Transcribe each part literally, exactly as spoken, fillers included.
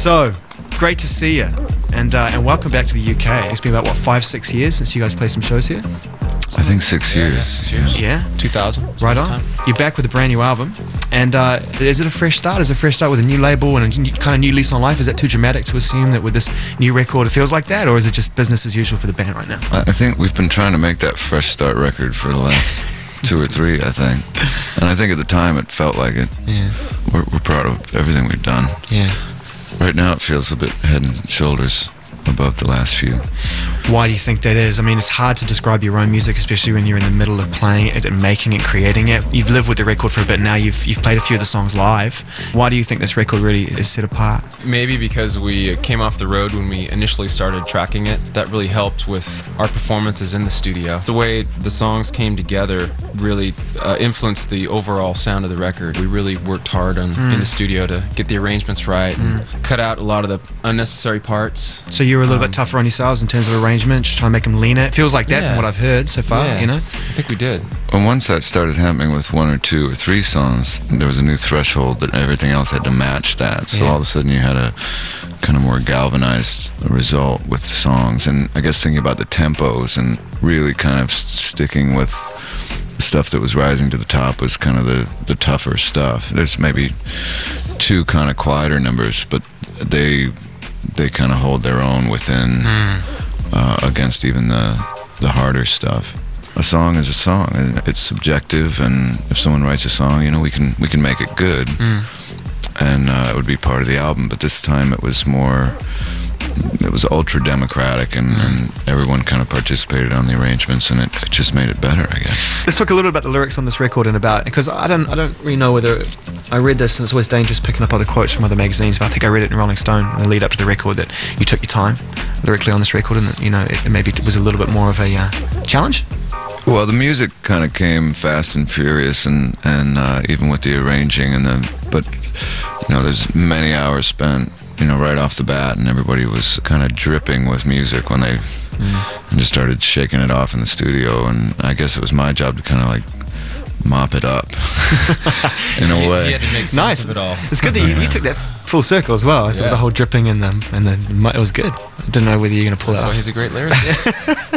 So, great to see you, and uh, and welcome back to the U K. It's been about, what, five, six years since you guys played some shows here? I think six years. Yeah, six years. Yeah? two thousand. Right on. You're back with a brand new album, and uh, is it a fresh start? Is it a fresh start with a new label and a new, kind of new lease on life? Is that too dramatic to assume that with this new record it feels like that, or is it just business as usual for the band right now? I think we've been trying to make that fresh start record for the last two or three, I think. And I think at the time it felt like it. Yeah. We're, we're proud of everything we've done. Yeah. Right now it feels a bit head and shoulders above the last few. Why do you think that is? I mean, it's hard to describe your own music, especially when you're in the middle of playing it and making it, creating it. You've lived with the record for a bit now. You've you've played a few of the songs live. Why do you think this record really is set apart? Maybe because we came off the road when we initially started tracking it. That really helped with our performances in the studio. The way the songs came together really uh, influenced the overall sound of the record. We really worked hard on, Mm. in the studio to get the arrangements right and Mm. cut out a lot of the unnecessary parts. So you were a little Um, bit tougher on yourselves in terms of arrangement, just trying to make them leaner. It feels like that Yeah. from what I've heard so far, Yeah, you know? I think we did. And once that started happening with one or two or three songs, there was a new threshold that everything else had to match that. So Yeah. all of a sudden you had a kind of more galvanized result with the songs. And I guess thinking about the tempos and really kind of s- sticking with the stuff that was rising to the top was kind of the, the tougher stuff. There's maybe two kind of quieter numbers, but they they kind of hold their own within Mm. uh, against even the the harder stuff. A song is a song, and it's subjective. And if someone writes a song, you know, we can we can make it good, Mm. and uh, it would be part of the album. But this time, it was more. It was ultra democratic, and, Mm. and everyone kind of participated on the arrangements, and it, it just made it better, I guess. Let's talk a little bit about the lyrics on this record and about, because I don't I don't really know whether I read this, and it's always dangerous picking up other quotes from other magazines, but I think I read it in Rolling Stone in the lead up to the record that you took your time lyrically on this record, and that, you know, it, it maybe was a little bit more of a uh, challenge. Well, the music kind of came fast and furious, and and uh, even with the arranging and the, but you know, there's many hours spent, you know, right off the bat, and everybody was kind of dripping with music when they Mm. and just started shaking it off in the studio. And I guess it was my job to kind of like mop it up in a way. He had to make sense Nice. of it all. It's good that you, you took that full circle as well. I thought Yeah. the whole dripping and the and the mu- it was good. I didn't know whether you were going to pull That's that why off. he's a great lyricist.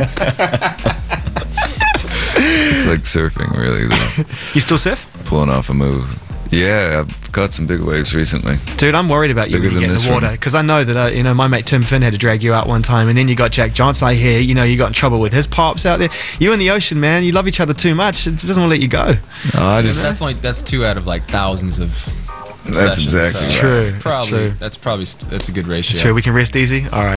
It's like surfing, really, though. You still surf? Pulling off a move. Yeah, I've caught some big waves recently. Dude, I'm worried about you Bigger when you than get in this the water, one. because I know that uh, you know, my mate Tim Finn had to drag you out one time, and then you got Jack Johnson. I hear, you know, you got in trouble with his pops out there. You in the ocean, man. You love each other too much. It doesn't want to let you go. No, I just that's only that's two out of like thousands of. That's sessions, exactly so right. True, it's Probably true. that's probably st- that's a good ratio. It's true. We can rest easy. All right.